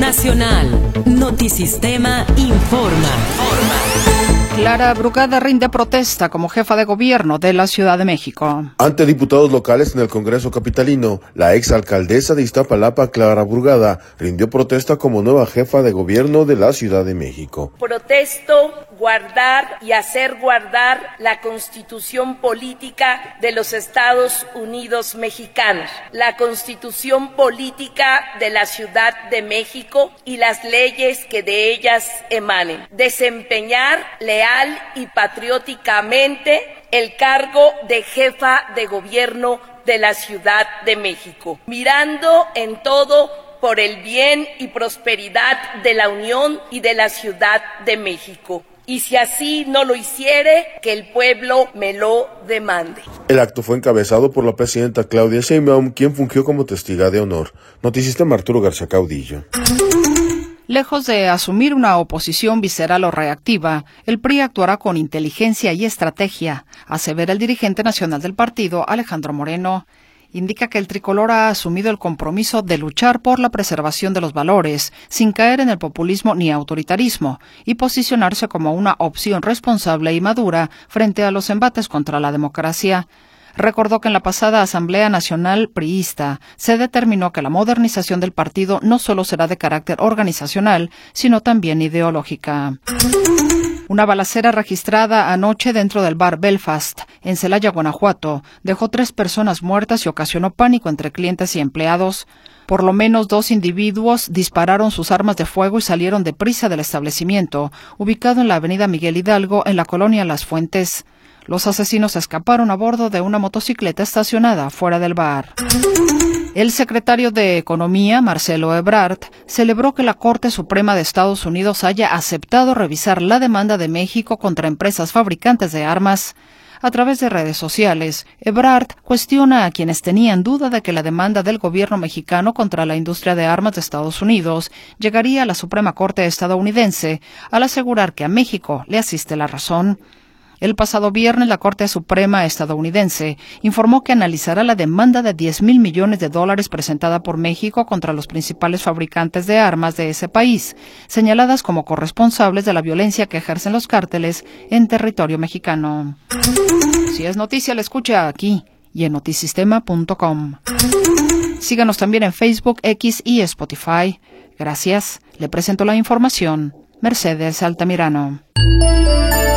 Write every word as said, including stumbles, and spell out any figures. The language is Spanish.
Nacional. Notisistema informa. Clara Brugada rinde protesta como jefa de gobierno de la Ciudad de México. Ante diputados locales en el Congreso capitalino, la exalcaldesa de Iztapalapa, Clara Brugada, rindió protesta como nueva jefa de gobierno de la Ciudad de México. Protesto guardar y hacer guardar la Constitución política de los Estados Unidos mexicanos, la Constitución política de la Ciudad de México y las leyes que de ellas emanen. Desempeñar leal y patrióticamente el cargo de jefa de gobierno de la Ciudad de México, mirando en todo por el bien y prosperidad de la Unión y de la Ciudad de México. Y si así no lo hiciere, que el pueblo me lo demande. El acto fue encabezado por la presidenta Claudia Sheinbaum, quien fungió como testiga de honor. Notisistema Arturo García Caudillo. Lejos de asumir una oposición visceral o reactiva, el P R I actuará con inteligencia y estrategia, asevera el dirigente nacional del partido, Alejandro Moreno. Indica que el tricolor ha asumido el compromiso de luchar por la preservación de los valores, sin caer en el populismo ni autoritarismo, y posicionarse como una opción responsable y madura frente a los embates contra la democracia. Recordó que en la pasada Asamblea Nacional priista se determinó que la modernización del partido no solo será de carácter organizacional, sino también ideológica. Una balacera registrada anoche dentro del bar Belfast, en Celaya, Guanajuato, dejó tres personas muertas y ocasionó pánico entre clientes y empleados. Por lo menos dos individuos dispararon sus armas de fuego y salieron deprisa del establecimiento, ubicado en la avenida Miguel Hidalgo, en la colonia Las Fuentes. Los asesinos escaparon a bordo de una motocicleta estacionada fuera del bar. El secretario de Economía, Marcelo Ebrard, celebró que la Corte Suprema de Estados Unidos haya aceptado revisar la demanda de México contra empresas fabricantes de armas. A través de redes sociales, Ebrard cuestiona a quienes tenían duda de que la demanda del gobierno mexicano contra la industria de armas de Estados Unidos llegaría a la Suprema Corte estadounidense, al asegurar que a México le asiste la razón. El pasado viernes, la Corte Suprema estadounidense informó que analizará la demanda de diez mil millones de dólares presentada por México contra los principales fabricantes de armas de ese país, señaladas como corresponsables de la violencia que ejercen los cárteles en territorio mexicano. Si es noticia, la escucha aquí y en notisistema punto com. Síganos también en Facebook, X y Spotify. Gracias. Le presento la información. Mercedes Altamirano.